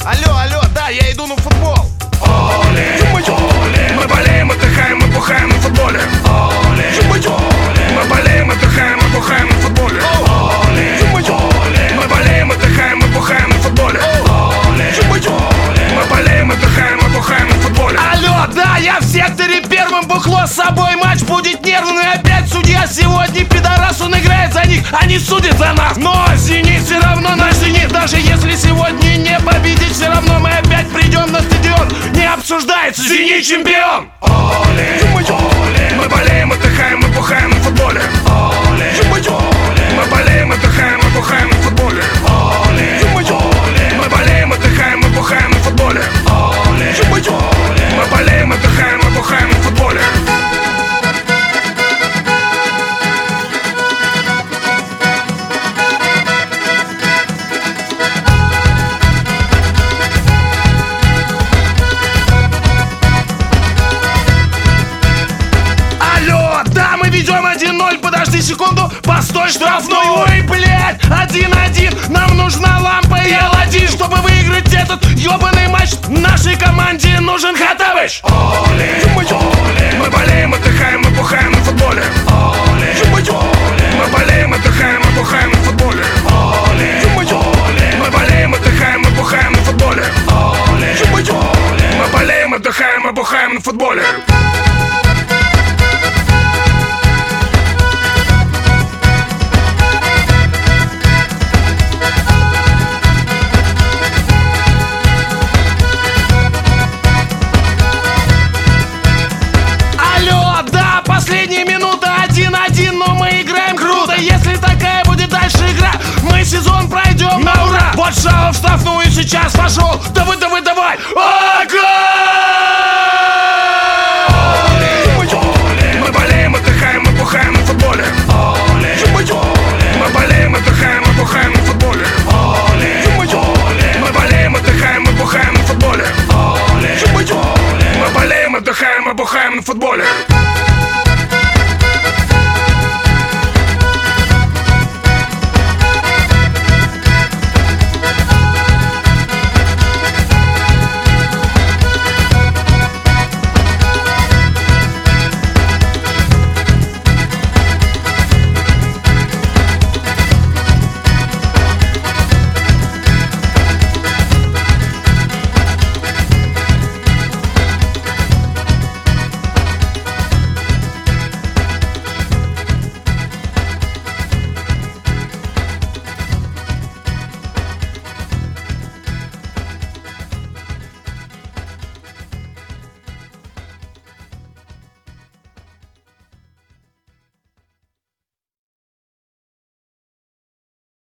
Алло, алло, да, я иду на футбол. Оле, оле, мы болеем, отдыхаем, мы бухаем на футболе. Оле, оле, мы болеем, отдыхаем, мы бухаем на футболе. Оле, оле, мы болеем, отдыхаем, мы бухаем на футболе. Оле, оле, мы болеем, отдыхаем, мы бухаем на футболе. Алло, да, я в секторе первым, бухло с собой, матч будет нервный. Опять судья сегодня пидорас, он играет за них, они судят за нас. Но «Зенит» все равно наш «Зенит». Даже если сегодня не победить, все равно мы опять придем на стадион. Не обсуждается, «Зенит» чемпион. Оле, оле, мы болеем, отдыхаем, мы бухаем на футболе. Оле, оле, мы болеем, отдыхаем, мы бухаем на футболе. Оле, оле, мы болеем, отдыхаем, мы бухаем на футболе. Оле, оле, мы болеем, отдыхаем, мы бухаем на футболе. Ведем 1-0, подожди секунду, постой, штрафной. Ой, блядь, 1-1, нам нужна лампа и Аладдин, чтобы выиграть этот ёбаный матч. Нашей команде нужен Хаттабыч. Оле, оле, мы болеем, отдыхаем, мы бухаем на футболе. Оле, оле, мы болеем, отдыхаем, мы бухаем на футболе. Оле, оле, мы болеем, отдыхаем, мы бухаем на футболе. Оле, оле, мы болеем, отдыхаем, мы бухаем на футболе. Последняя минута, 1-1, но мы играем круто. Если такая будет дальше игра, мы сезон пройдем на ура. Вот Шао в штрафную сейчас вошел. Давай, давай, давай.